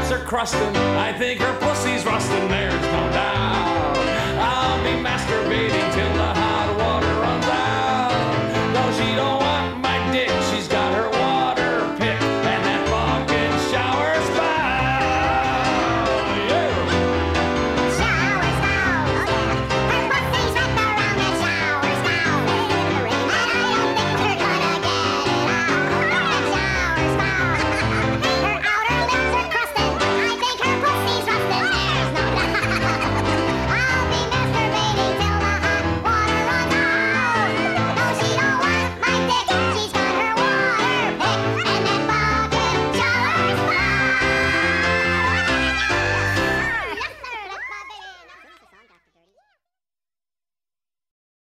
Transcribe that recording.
walls are crusting. I think her pussy's rusting, there's no doubt. I'll be masturbating till the